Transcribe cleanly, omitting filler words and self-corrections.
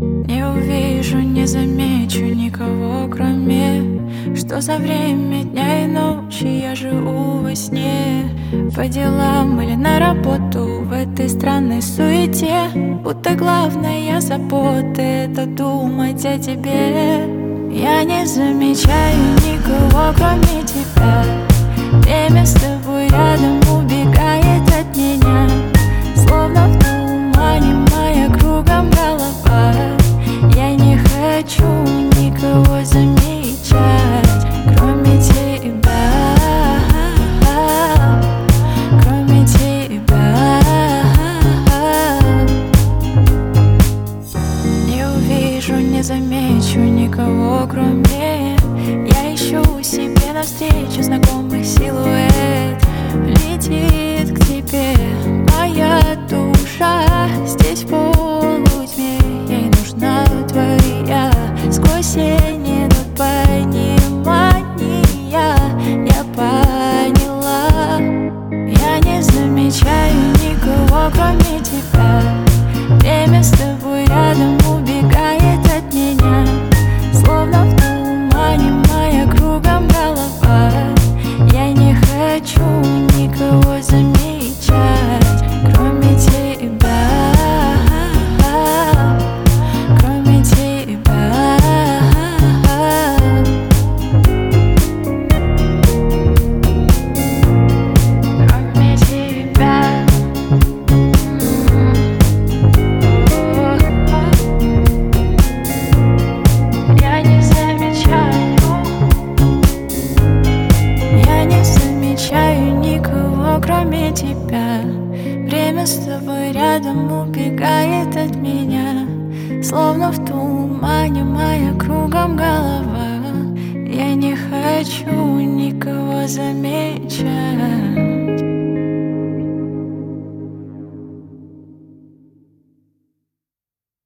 Не увижу, не замечу никого, кроме что за время дня и ночи я живу во сне. По делам или на работу в этой странной суете, будто главная забота — это думать о тебе. Я не замечаю никого, кроме тебя. Время с тобой рядом убегает от меня, словно в тумане моя кругом голова. Я не хочу никого замечать, кроме тебя, кроме тебя. Не увижу, не замечу никого, кроме. Я ищу себе навстречу знакомый силуэт. Летит к тебе моя душа, здесь в полутьме ей нужна твоя. Сквозь тени идут понимания, я поняла. Я не замечаю никого, кроме тебя. Время с тобой рядом убегает от меня, словно в тумане моя кругом голова. Я не хочу никого замечать, кроме тебя, кроме тебя. Кроме тебя. Я не замечаю никого, кроме тебя. Время с тобой рядом убегает от меня, словно в тумане моя кругом голова. Я не хочу никого замечать.